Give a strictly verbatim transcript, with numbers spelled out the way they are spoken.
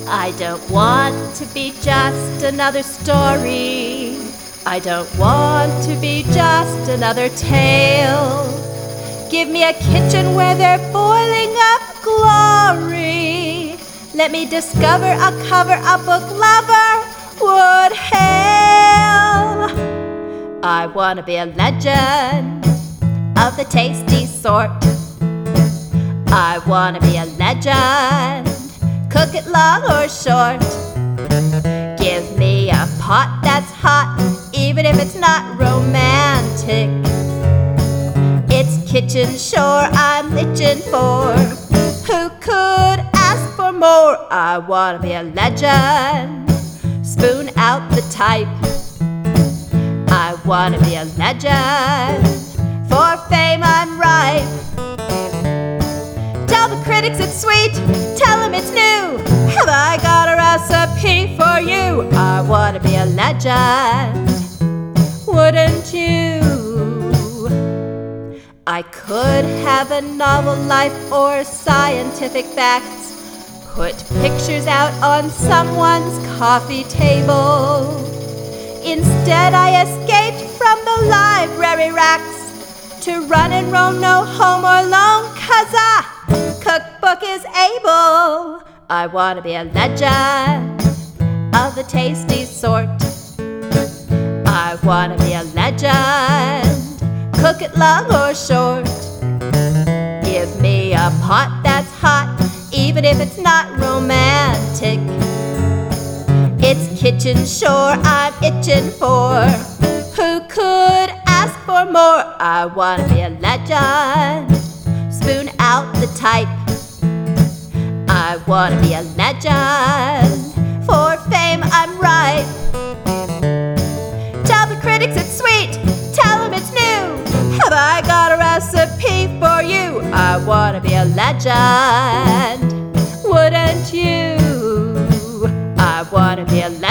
I don't want to be just another story. I don't want to be just another tale. Give me a kitchen where they're boiling up glory. Let me discover a cover a book lover would hail. I want to be a legend of the tasty sort. I want to be a legend, cook it long or short. Give me a pot that's hot, even if it's not romantic. It's kitchen shore I'm itching for. Who could ask for more? I want to be a legend, spoon out the type. I want to be a legend, for fame I'm ripe. Tell the critics it's sweet, tell them it's new. Have I got a recipe for you? I want to be a legend, wouldn't you? I could have a novel life or scientific facts. Put pictures out on someone's coffee table. Instead I escaped from the library racks to run and roam, no home or loan, 'cause a cookbook is able. I want to be a legend of the tasty sort. I want to be a legend, cook it long or short. Give me a pot that's hot, even if it's not romantic. It's kitchen shore I'm itching for. Who could ask for more? I want to be a legend, spoon out the type. I want to be a legend, for fame I'm ripe. Tell the critics it's sweet, tell them it's new. Have I got a recipe for you? I want to be a legend, wouldn't you? I want to be a legend.